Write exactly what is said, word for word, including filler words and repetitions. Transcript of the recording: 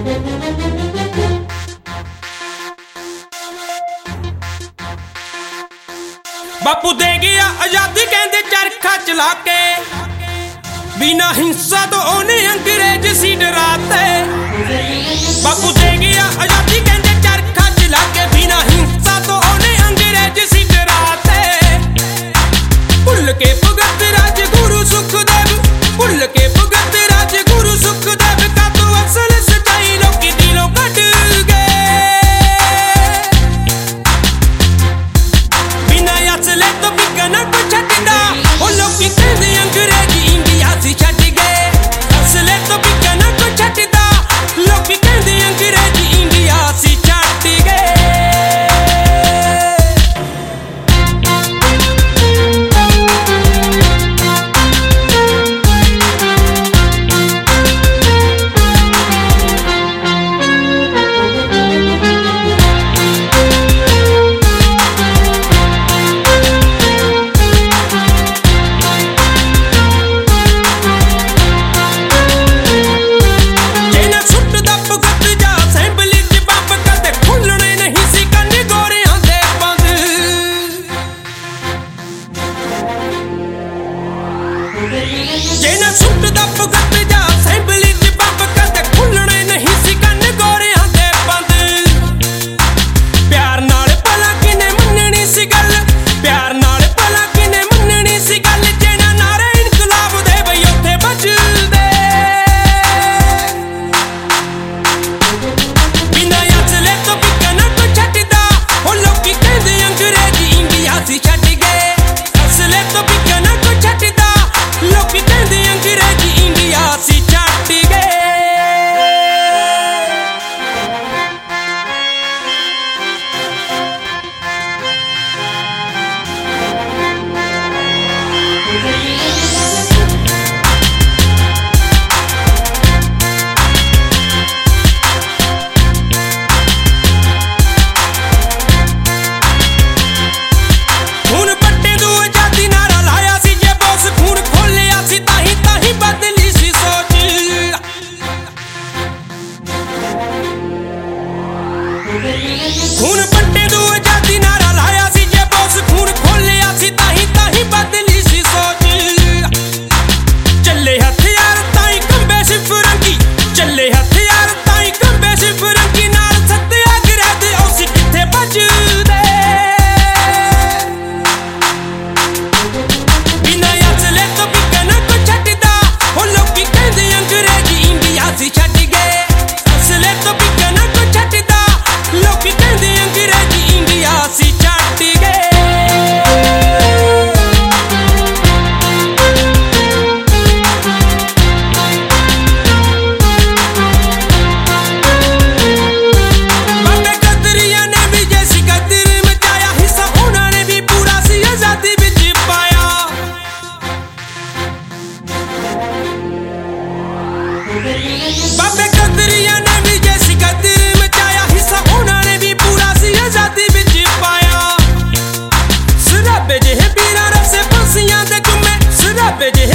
बापू दे गया आजादी कहंदे चरखा चला के, बिना हिंसा तो उन्हें अंग्रेज सी डराते। बापू दे गया आजादी कहंदे चरखा चला के, बिना हिंसा तो उन्हें अंग्रेज सी डराते। भुल के भगत राजगुरु सुखदेव, भुल के भगत राजगुरु सुखदेव का तो असल सच्चाई लोकी दिलों कट गए। बिना असले तो बिकना को छड्डदा, ओ लोकी कहंदे अंग्रेज इंडिया सी छड्ड गए। असले तो बिकना को छड्डदा, लोकी कहंदे अंग्रेज इंडिया सी छड्ड गए। जेना सुटदा भगत जा असेंबली च बंब कदे खुलने नहीं सी कन्न गोरियां दे बंद। प्यार नाल भला किने मन्ननी सी गल, प्यार नाल भला किने मन्ननी सी गल, जेना नारे इनकलाब दे बई उत्थे बजदे। बिना असले तो बिकना को छड्डदा, ओ लोकी कहंदे अंग्रेज इंडिया सी छड्ड गए। असले तो बिकना को छड्डदा, लोकी कहंदे अंग्रेज इंडिया सी छड्ड गए। खून पट्टे दू आजादी नारा लाया सी, जे बोस खून खोलिया सी ताही ताही बदली सी सोच। खून पट्टे दू आजादी नारा लाया सी, जे बोस खून खोलिया सी ताही ताही बदली सी सोच। चले हथियार ताई कंबे सी फिरंगी, चले हथियार ताई कंबे सी फिरंगी, नाल सत्याग्रह दे उसी किथे बजदे। बिना असले तो बिकना को छड्डदा, ओ लोकी कहंदे अंग्रेज इंडिया सी छड्ड गए। असले तो बिकना को छड्डदा, लोकी कहंदे अंग्रेज इंडिया सी छड्ड गए। बाबे गदरिया ने भी जैसी गदर मचाया, हिस्सा उन्होंने भी पूरा सी आजादी विच पाया। बाबे गदरिया ने भी जैसी गदर मचाया, हिस्सा उन्होंने भी पूरा सी आजादी विच पाया। सराबे जेहे पीरां रसे फांसियां दे जुम्मे, सराबे जेहे